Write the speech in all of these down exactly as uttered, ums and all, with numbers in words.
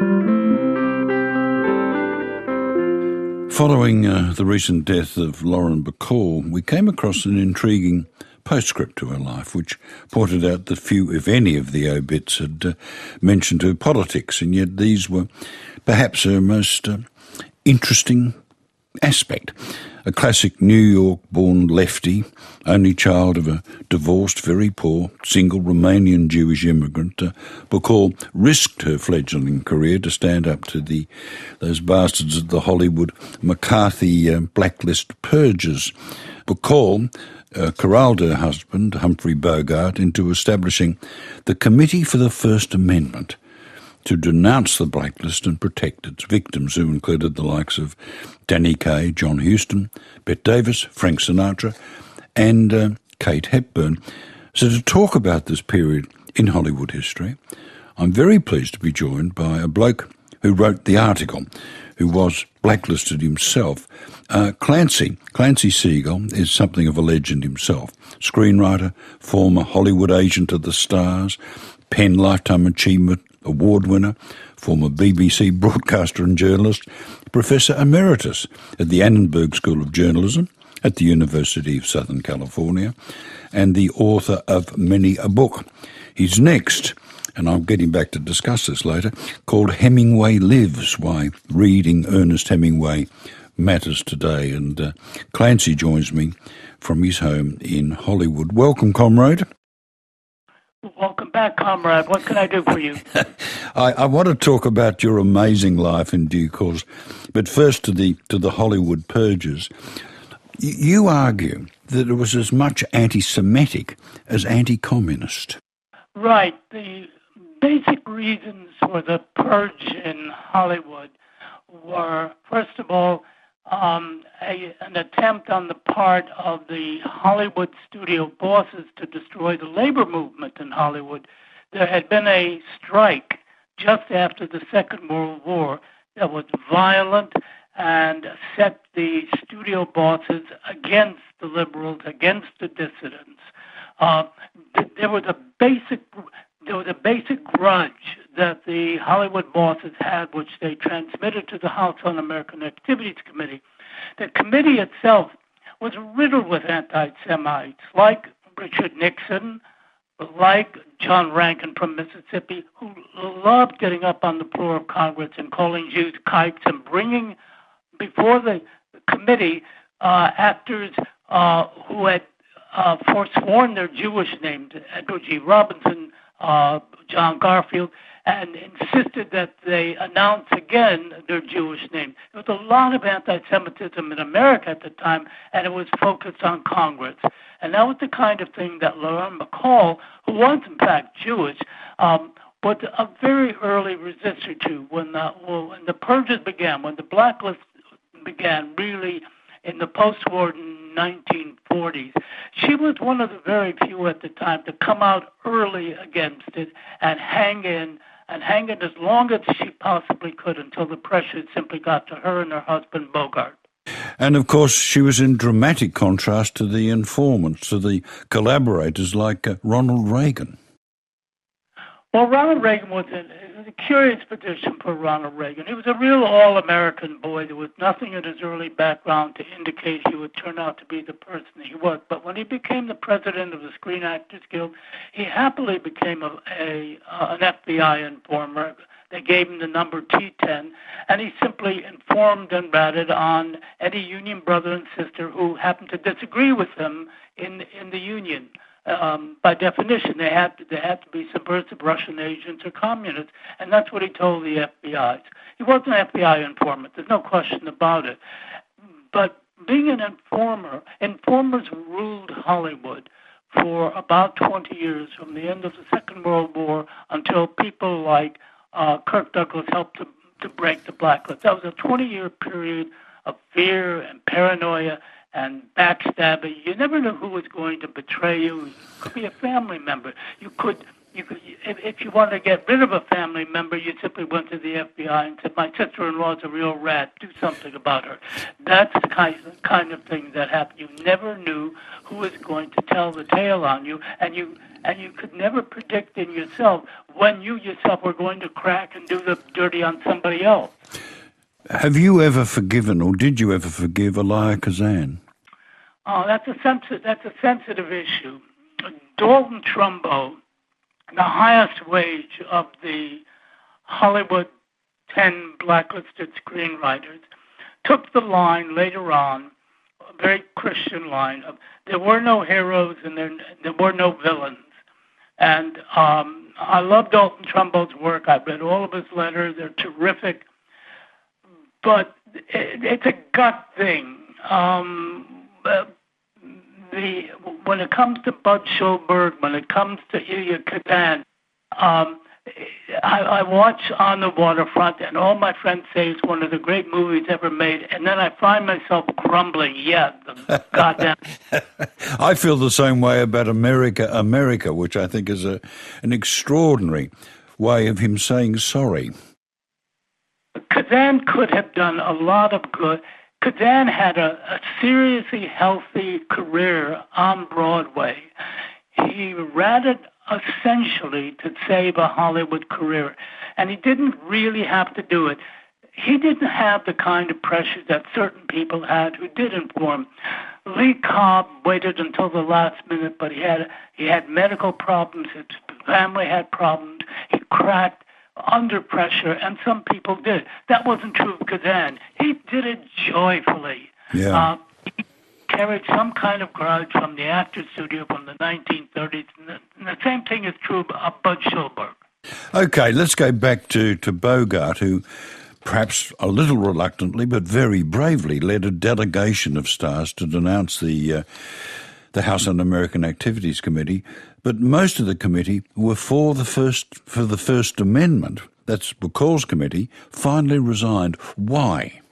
Following uh, the recent death of Lauren Bacall, we came across an intriguing postscript to her life, which pointed out that few, if any, of the obits had uh, mentioned her politics, and yet these were perhaps her most uh, interesting aspect. A classic New York-born lefty, only child of a divorced, very poor, single Romanian Jewish immigrant, uh, Bacall risked her fledgling career to stand up to the those bastards of the Hollywood McCarthy uh, blacklist purges. Bacall uh, corralled her husband, Humphrey Bogart, into establishing the Committee for the First Amendment to denounce the blacklist and protect its victims, who included the likes of Danny Kaye, John Huston, Bette Davis, Frank Sinatra, and uh, Kate Hepburn. So to talk about this period in Hollywood history, I'm very pleased to be joined by a bloke who wrote the article, who was blacklisted himself. Uh, Clancy, Clancy Siegel is something of a legend himself. Screenwriter, former Hollywood agent of the stars, Penn Lifetime Achievement Award winner, former B B C broadcaster and journalist, Professor Emeritus at the Annenberg School of Journalism at the University of Southern California, and the author of many a book. He's next, and I'm getting back to discuss this later, called Hemingway Lives, Why Reading Ernest Hemingway Matters Today. And uh, Clancy joins me from his home in Hollywood. Welcome, comrade. Welcome back, comrade. What can I do for you? I, I want to talk about your amazing life in due course, but first to the to the Hollywood purges. Y- you argue that it was as much anti-Semitic as anti-communist. Right. The basic reasons for the purge in Hollywood were, first of all, Um, a, an attempt on the part of the Hollywood studio bosses to destroy the labor movement in Hollywood. There had been a strike just after the Second World War that was violent and set the studio bosses against the liberals, against the dissidents. Uh, th- there was a basic there was a basic grudge that the Hollywood bosses had, which they transmitted to the House Un-American Activities Committee. The committee itself was riddled with anti-Semites, like Richard Nixon, like John Rankin from Mississippi, who loved getting up on the floor of Congress and calling Jews kikes and bringing before the committee uh, actors uh, who had uh, forsworn their Jewish names, Edward G. Robinson, uh, John Garfield, and insisted that they announce again their Jewish name. There was a lot of anti-Semitism in America at the time, and it was focused on Congress. And that was the kind of thing that Lauren Bacall, who was in fact Jewish, um, was a very early resistor to when the, when the purges began, when the blacklist began really in the post-war nineteen forties. She was one of the very few at the time to come out early against it and hang in, and hang in as long as she possibly could until the pressure simply got to her and her husband, Bogart. And, of course, she was in dramatic contrast to the informants, to the collaborators like uh, Ronald Reagan. Well, Ronald Reagan was in it was a curious position for Ronald Reagan. He was a real all-American boy. There was nothing in his early background to indicate he would turn out to be the person he was. But when he became the president of the Screen Actors Guild, he happily became a, a uh, an F B I informer. They gave him the number T ten, and he simply informed and ratted on any union brother and sister who happened to disagree with him in in the union. Um, by definition, they had to, they had to be subversive Russian agents or communists, and that's what he told the F B Is. He was an F B I informant. There's no question about it. But being an informer, informers ruled Hollywood for about twenty years, from the end of the Second World War until people like uh, Kirk Douglas helped to, to break the blacklist. That was a twenty-year period of fear and paranoia and backstabbing. You never knew who was going to betray you. It could be a family member. You could you could, if, if you wanted to get rid of a family member, you simply went to the F B I and said, my sister-in-law is a real rat, do something about her. That's the kind, kind of thing that happened. You never knew who was going to tell the tale on you, and you and you could never predict in yourself when you yourself were going to crack and do the dirty on somebody else. Have you ever forgiven, or did you ever forgive Elia Kazan? Oh, that's a sensitive, that's a sensitive issue. Dalton Trumbo, the highest wage of the Hollywood ten blacklisted screenwriters, took the line later on, a very Christian line, of there were no heroes and there, there were no villains. And um, I love Dalton Trumbo's work. I've read all of his letters. They're terrific. But it, it's a gut thing. Um, uh, the when it comes to Bud Schulberg, when it comes to Elia Kazan, um, I, I watch On the Waterfront, and all my friends say it's one of the great movies ever made, and then I find myself grumbling, yeah, the goddamn... I feel the same way about America, America, which I think is a an extraordinary way of him saying sorry. Kazan could have done a lot of good. Kazan had a, a seriously healthy career on Broadway. He ratted essentially to save a Hollywood career, and he didn't really have to do it. He didn't have the kind of pressure that certain people had who didn't for him. Lee Cobb waited until the last minute, but he had he had medical problems. His family had problems. He cracked under pressure, and some people did. That wasn't true of Kazan. He did it joyfully. Yeah. Uh, he carried some kind of grudge from the Actors Studio from the nineteen thirties, and the, and the same thing is true of Bud Schulberg. Okay, let's go back to, to Bogart, who perhaps a little reluctantly but very bravely led a delegation of stars to denounce the uh, the House Un-American Activities Committee, but most of the committee were for the first for the First Amendment. That's Bacall's committee. Finally resigned. Why?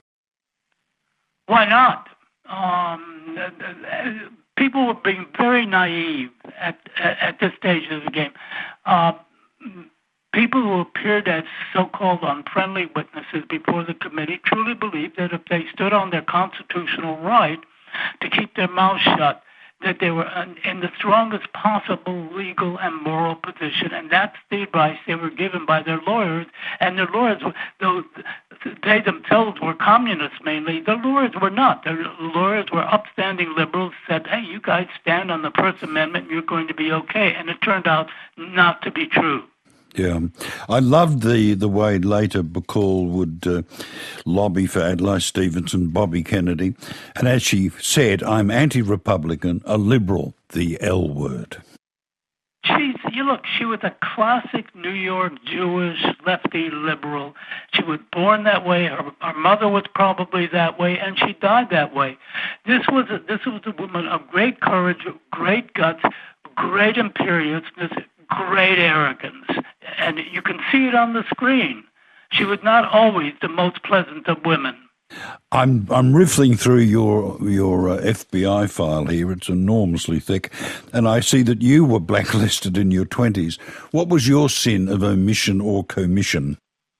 Why not? Um, people were being very naive at at this stage of the game. Uh, people who appeared as so-called unfriendly witnesses before the committee truly believed that if they stood on their constitutional right to keep their mouths shut, that they were in the strongest possible legal and moral position, and that's the advice they were given by their lawyers. And their lawyers, though they themselves were communists mainly, their lawyers were not. Their lawyers were upstanding liberals, said, hey, you guys stand on the First Amendment, you're going to be okay. And it turned out not to be true. Yeah, I loved the, the way later Bacall would uh, lobby for Adlai Stevenson, Bobby Kennedy, and as she said, I'm anti-Republican, a liberal, the L word. She's, you look, she was a classic New York Jewish lefty liberal. She was born that way. Her, her mother was probably that way, and she died that way. This was a, this was a woman of great courage, great guts, great imperiousness, great arrogance, and you can see it on the screen. She was not always the most pleasant of women. I'm I'm riffling through your your uh, F B I file here. It's enormously thick, and I see that you were blacklisted in your twenties. What was your sin of omission or commission?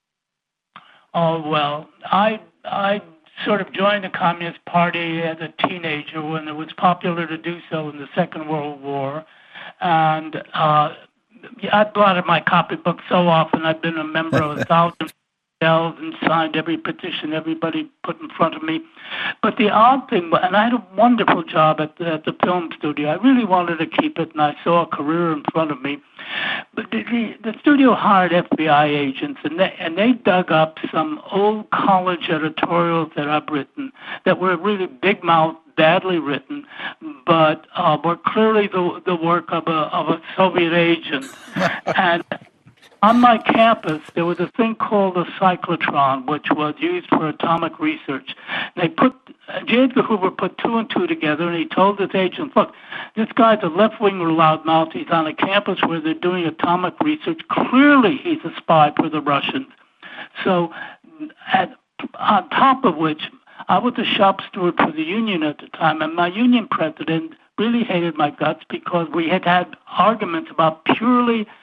Oh well, I I sort of joined the Communist Party as a teenager when it was popular to do so in the Second World War, and uh, I blotted my copybook so often. I've been a member of a thousand cells and signed every petition everybody put in front of me. But the odd thing, and I had a wonderful job at the, at the film studio. I really wanted to keep it, and I saw a career in front of me. But the, the, the studio hired F B I agents, and they, and they dug up some old college editorials that I've written that were really big-mouthed, badly written, but uh, were clearly the the work of a of a Soviet agent. And on my campus, there was a thing called a cyclotron, which was used for atomic research. They put J. Edgar Hoover put two and two together, and he told his agent, "Look, this guy's a left-wing loudmouth. He's on a campus where they're doing atomic research. Clearly, he's a spy for the Russians." So, at, on top of which, I was a shop steward for the union at the time, and my union president really hated my guts because we had had arguments about purely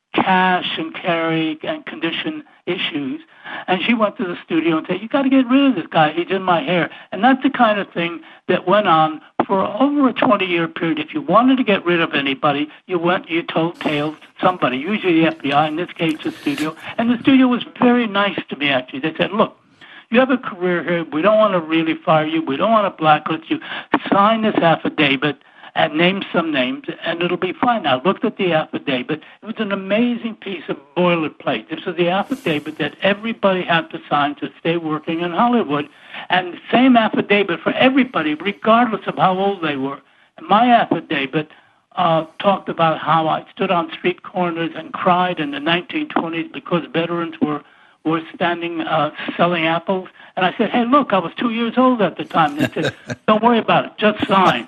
cash and carry and condition issues. And she went to the studio and said, you got to get rid of this guy. He's in my hair. And that's the kind of thing that went on for over a twenty-year period. If you wanted to get rid of anybody, you went, you told tales to somebody, usually the F B I, in this case the studio. And the studio was very nice to me, actually. They said, look, you have a career here. We don't want to really fire you. We don't want to blacklist you. Sign this affidavit and name some names, and it'll be fine. I looked at the affidavit. It was an amazing piece of boilerplate. This was the affidavit that everybody had to sign to stay working in Hollywood, and the same affidavit for everybody, regardless of how old they were. And my affidavit uh, talked about how I stood on street corners and cried in the nineteen twenties because veterans were were standing uh, selling apples. And I said, hey, look, I was two years old at the time. They said, don't worry about it, just sign.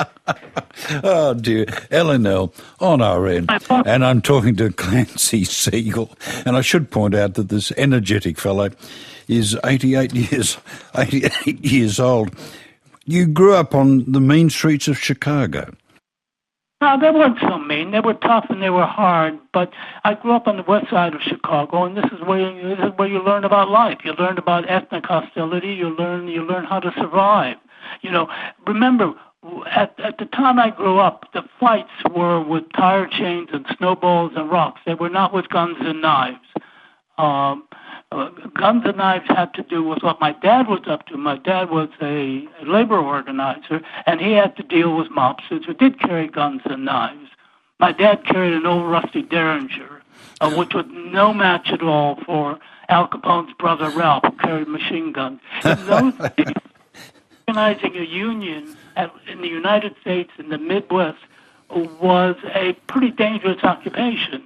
Oh, dear. L N L on our end. And I'm talking to Clancy Siegel. And I should point out that this energetic fellow is eighty-eight years, eighty-eight years old. You grew up on the mean streets of Chicago. No, they weren't so mean. They were tough and they were hard. But I grew up on the west side of Chicago, and this is where you, this is where you learn about life. You learn about ethnic hostility. You learn you learn how to survive. You know, remember, at at the time I grew up, the fights were with tire chains and snowballs and rocks. They were not with guns and knives. Um, uh, guns and knives had to do with what my dad was up to. My dad was a, a labor organizer, and he had to deal with mobsters who did carry guns and knives. My dad carried an old rusty Derringer, uh, which was no match at all for Al Capone's brother Ralph, who carried machine guns. In those days, organizing a union at, in the United States in the Midwest was a pretty dangerous occupation.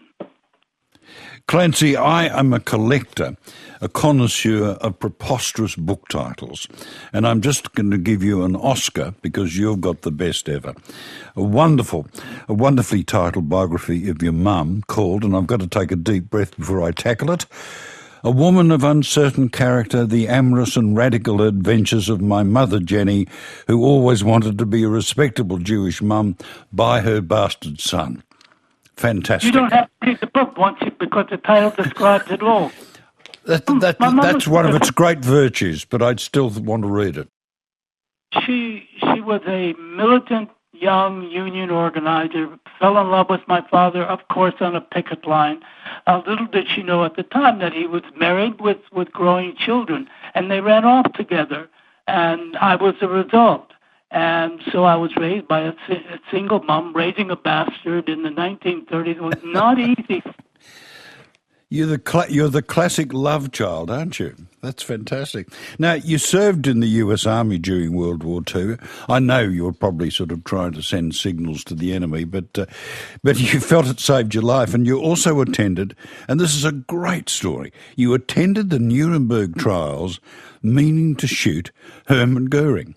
Clancy, I am a collector, a connoisseur of preposterous book titles, and I'm just going to give you an Oscar because you've got the best ever. A wonderful, a wonderfully titled biography of your mum called, and I've got to take a deep breath before I tackle it, A Woman of Uncertain Character, The Amorous and Radical Adventures of My Mother Jenny, who always wanted to be a respectable Jewish mum by her bastard son. Fantastic. You don't have to read the book once you, because the title describes it all. That, that, that's one of its great virtues, but I'd still want to read it. She she was a militant young union organizer, fell in love with my father, of course, on a picket line. Uh, little did she know at the time that he was married with, with growing children, and they ran off together, and I was the result. And so I was raised by a, a single mom, raising a bastard in the nineteen thirties. It was not easy. You're the cl- you're the classic love child, aren't you? That's fantastic. Now, you served in the U S Army during World War Two. I know you were probably sort of trying to send signals to the enemy, but uh, but you felt it saved your life. And you also attended, and this is a great story, you attended the Nuremberg trials meaning to shoot Hermann Goering.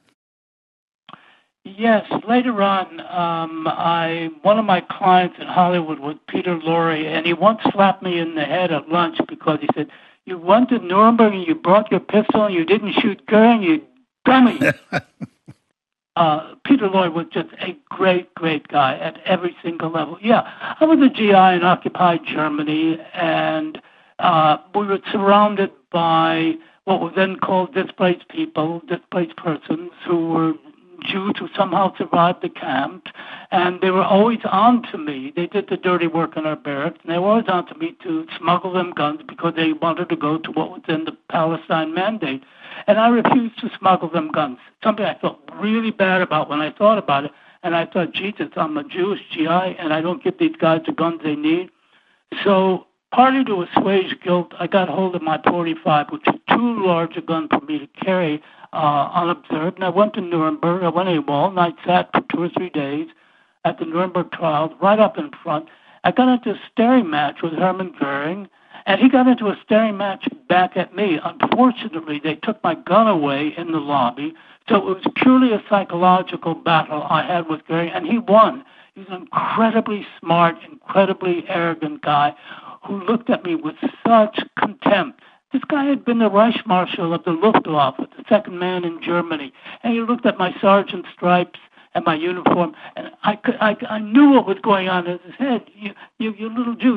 Yes, later on, um, I one of my clients in Hollywood was Peter Lorre, and he once slapped me in the head at lunch because he said, you went to Nuremberg and you brought your pistol and you didn't shoot Goering, you dummy. uh, Peter Lorre was just a great, great guy at every single level. Yeah, I was a G I in occupied Germany, and uh, we were surrounded by what was then called displaced people, displaced persons who were Jews who somehow survived the camp, and they were always on to me. They did the dirty work in our barracks, and they were always on to me to smuggle them guns because they wanted to go to what was in the Palestine Mandate. And I refused to smuggle them guns, something I felt really bad about when I thought about it. And I thought, Jesus, I'm a Jewish G I, and I don't give these guys the guns they need. So partly to assuage guilt, I got hold of my forty-five, which was too large a gun for me to carry Uh, unobserved, and I went to Nuremberg. I went AWOL, and I sat for two or three days at the Nuremberg trials, right up in front. I got into a staring match with Hermann Goering, and he got into a staring match back at me. Unfortunately, they took my gun away in the lobby, so it was purely a psychological battle I had with Goering, and he won. He's an incredibly smart, incredibly arrogant guy who looked at me with such contempt. This guy had been the Reich Marshal of the Luftwaffe, the second man in Germany. And he looked at my sergeant stripes and my uniform, and I, could, I, I knew what was going on in his head. You, you, you little Jew, you,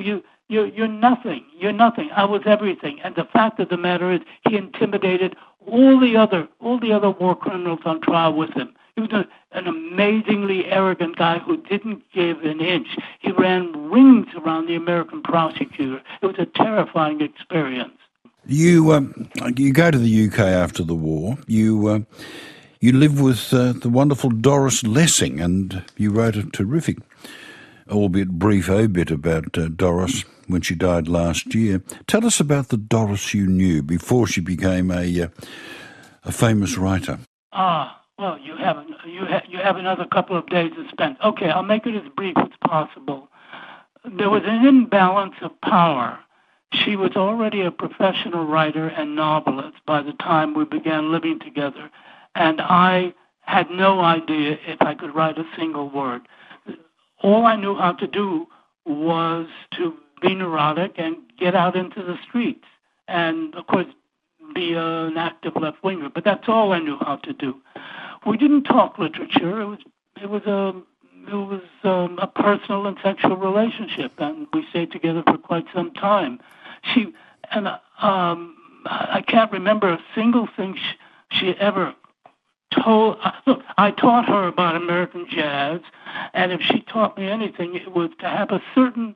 You're, you're nothing. You're nothing. I was everything. And the fact of the matter is, he intimidated all the other, all the other war criminals on trial with him. He was a, an amazingly arrogant guy who didn't give an inch. He ran rings around the American prosecutor. It was a terrifying experience. You um, you go to the U K after the war. You uh, you live with uh, the wonderful Doris Lessing, and you wrote a terrific, albeit brief, obit about uh, Doris when she died last year. Tell us about the Doris you knew before she became a uh, a famous writer. Ah. Well, you have you ha- you have another couple of days to spend. Okay, I'll make it as brief as possible. There was an imbalance of power. She was already a professional writer and novelist by the time we began living together, and I had no idea if I could write a single word. All I knew how to do was to be neurotic and get out into the streets, and of course be an active left-winger, but that's all I knew how to do. We didn't talk literature. It was it was a it was um, a personal and sexual relationship, and we stayed together for quite some time. She and um, I can't remember a single thing she, she ever told. Look, I taught her about American jazz, and if she taught me anything, it was to have a certain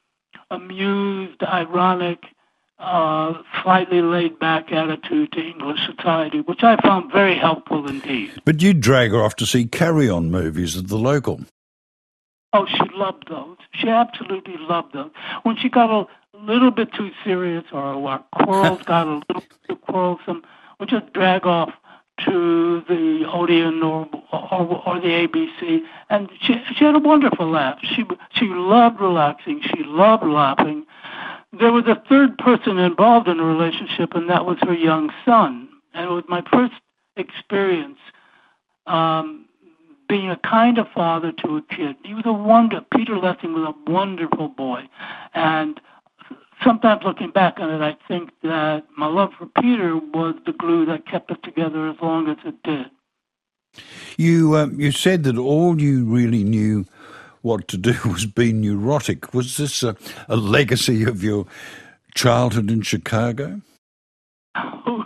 amused, ironic, Uh, slightly laid-back attitude to English society, which I found very helpful indeed. But you'd drag her off to see Carry-On movies at the local. Oh, she loved those. She absolutely loved those. When she got a little bit too serious, or our quarrels got a little too quarrelsome, we just drag off to the Odeon or, or, or the A B C, and she, she had a wonderful laugh. She, she loved relaxing. She loved laughing. There was a third person involved in the relationship, and that was her young son. And it was my first experience um, being a kind of father to a kid. He was a wonder. Peter Lessing was a wonderful boy. And sometimes looking back on it, I think that my love for Peter was the glue that kept us together as long as it did. You um, you said that all you really knew what to do was be neurotic. Was this a, a legacy of your childhood in Chicago? Who,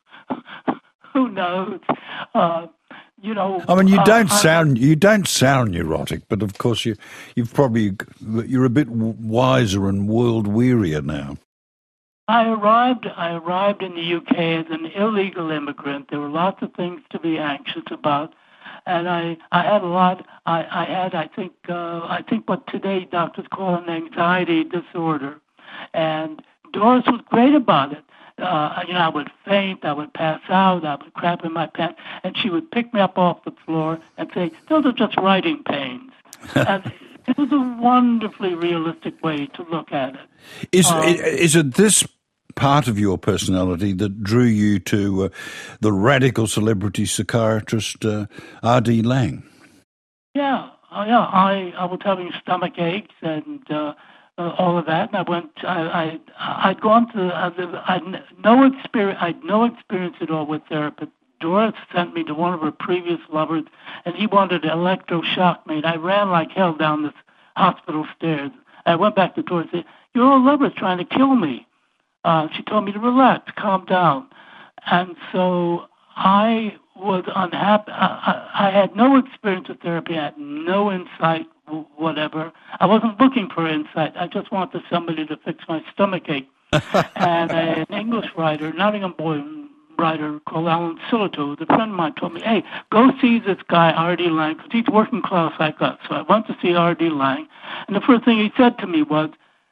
who knows? Uh, you know. I mean, you don't uh, sound you don't sound neurotic, but of course you you've probably you're a bit wiser and world wearier now. I arrived. I arrived in the U K as an illegal immigrant. There were lots of things to be anxious about. And I, I had a lot. I, I had, I think, uh, I think what today doctors call an anxiety disorder. And Doris was great about it. Uh, you know, I would faint, I would pass out, I would crap in my pants, and she would pick me up off the floor and say, "Those are just writing pains." And it was a wonderfully realistic way to look at it. Is um, is it this part of your personality that drew you to uh, the radical celebrity psychiatrist uh, R D Laing? Yeah, uh, yeah. I, I was having stomach aches and uh, uh, all of that, and I went. I, I I'd gone to. I I'd no experience. I'd no experience at all with therapy. Doris sent me to one of her previous lovers, and he wanted to electroshock me. And I ran like hell down the hospital stairs. I went back to Doris and said, "Your old lover's trying to kill me." Uh, she told me to relax, calm down. And so I was unhappy. I, I, I had no experience with therapy. I had no insight, whatever. I wasn't looking for insight. I just wanted somebody to fix my stomach ache. And an English writer, Nottingham-born writer called Alan Sillitoe, a friend of mine, told me, "Hey, go see this guy, R D Laing, because he's working class like us." So I went to see R D Laing. And the first thing he said to me was,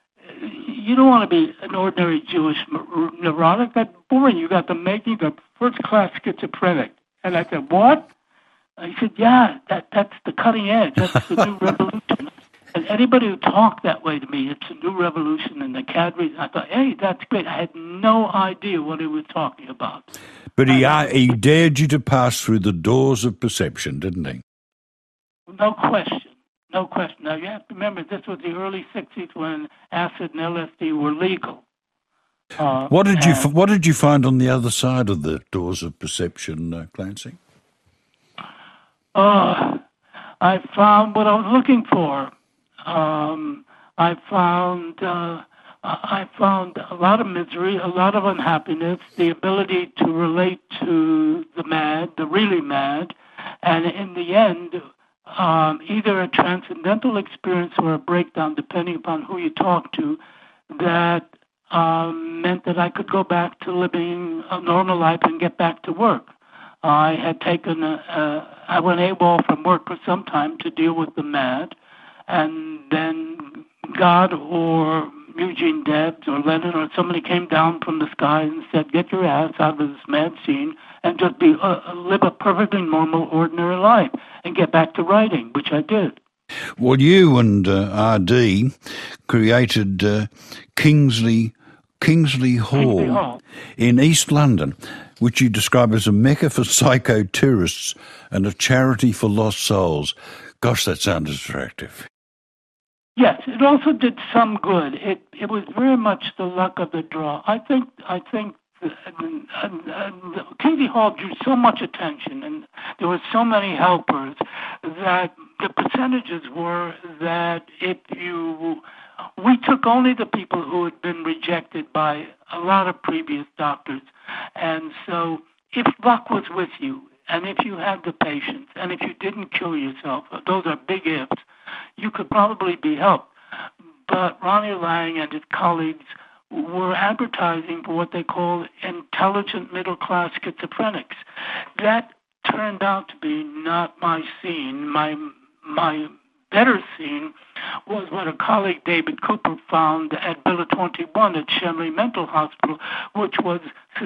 "You don't want to be an ordinary Jewish neurotic. That's boring. You got the making of first-class schizophrenic." And I said, "What?" And he said, "Yeah, that that's the cutting edge. That's the new revolution." And anybody who talked that way to me, it's a new revolution in the cadre. I thought, "Hey, that's great." I had no idea what he was talking about. But he uh, he dared you to pass through the doors of perception, didn't he? No question. No question. Now, you have to remember, this was the early sixties when acid and L S D were legal. Uh, what did you What did you find on the other side of the doors of perception, uh, Clancy? Uh, I found what I was looking for. Um, I found uh, I found a lot of misery, a lot of unhappiness, the ability to relate to the mad, the really mad, and in the end, um, either a transcendental experience or a breakdown, depending upon who you talk to, that um, meant that I could go back to living a normal life and get back to work. I had taken, a, a, I went AWOL from work for some time to deal with the mad, and then God or Eugene Debs or Lenin or somebody came down from the sky and said, get your ass out of this mad scene and just be uh, live a perfectly normal, ordinary life and get back to writing, which I did. Well, you and uh, R D created uh, Kingsley, Kingsley Hall, Kingsley Hall in East London, which you describe as a mecca for psycho-tourists and a charity for lost souls. Gosh, that sounds attractive. Yes, it also did some good. It it was very much the luck of the draw. I think I think uh, uh, uh, Kingsley Hall drew so much attention, and there were so many helpers that the percentages were that if you we took only the people who had been rejected by a lot of previous doctors, and so if luck was with you, and if you had the patience, and if you didn't kill yourself, those are big ifs, you could probably be helped. But Ronnie Lang and his colleagues were advertising for what they call intelligent middle-class schizophrenics. That turned out to be not my scene. My my better scene was what a colleague, David Cooper, found at Villa twenty-one at Shenley Mental Hospital, which was,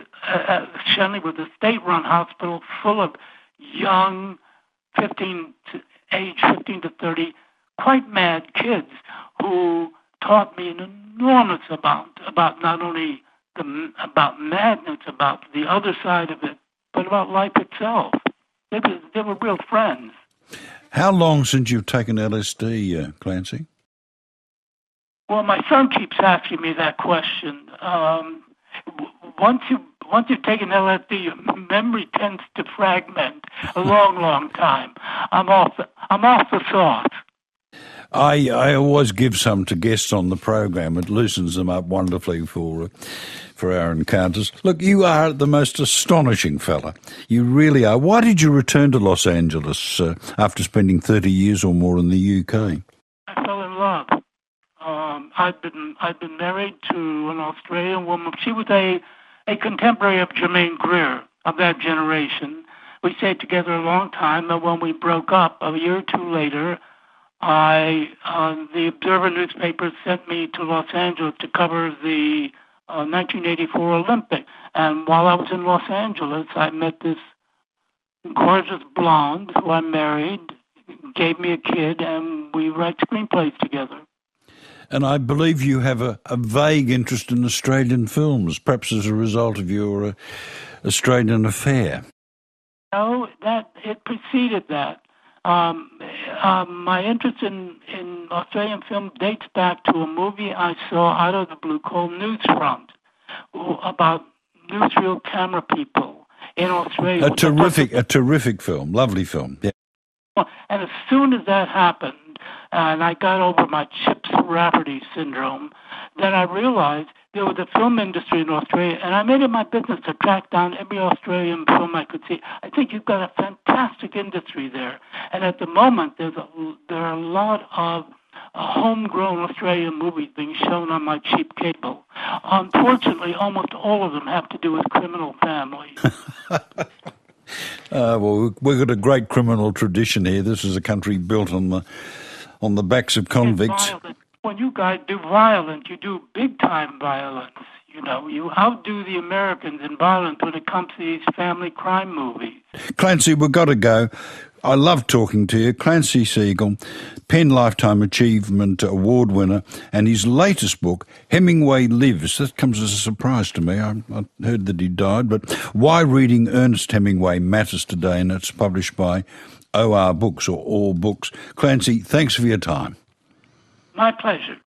uh, Shenley was a state-run hospital full of young, fifteen to, age fifteen to thirty, quite mad kids who taught me an enormous amount about not only the, about madness, about the other side of it, but about life itself. They were, they were real friends. How long since you've taken L S D, uh, Clancy? Well, my son keeps asking me that question. Um, once you once you've taken L S D, your memory tends to fragment a long, long time. I'm off. The, I'm off the sauce. I, I always give some to guests on the program. It loosens them up wonderfully for uh, for our encounters. Look, you are the most astonishing fella. You really are. Why did you return to Los Angeles uh, after spending thirty years or more in the U K? I fell in love. Um, I'd been I'd been married to an Australian woman. She was a a contemporary of Germaine Greer, of that generation. We stayed together a long time, and when we broke up a year or two later, I, uh, the Observer newspaper sent me to Los Angeles to cover the uh, nineteen eighty-four Olympics. And while I was in Los Angeles, I met this gorgeous blonde who I married, gave me a kid, and we write screenplays together. And I believe you have a, a vague interest in Australian films, perhaps as a result of your uh, Australian affair. No, that it preceded that. Um, um, my interest in, in Australian film dates back to a movie I saw out of the blue called Newsfront, about newsreel camera people in Australia. A terrific, a terrific film, lovely film. Yeah. And as soon as that happened, and I got over my Chips Rafferty syndrome, then I realized there was a film industry in Australia, and I made it my business to track down every Australian film I could see. I think you've got a fantastic industry there. And at the moment, there's a, there are a lot of uh, homegrown Australian movies being shown on my cheap cable. Unfortunately, almost all of them have to do with criminal families. Uh, well, we've got a great criminal tradition here. This is a country built on the on the backs of convicts. When you guys do violence, you do big-time violence. You know, you outdo the Americans in violence when it comes to these family crime movies. Clancy, we've got to go. I love talking to you. Clancy Siegel, Penn Lifetime Achievement Award winner, and his latest book, Hemingway Lives. That comes as a surprise to me. I, I heard that he died, but why reading Ernest Hemingway matters today, and it's published by O R Books, or All Books. Clancy, thanks for your time. My pleasure.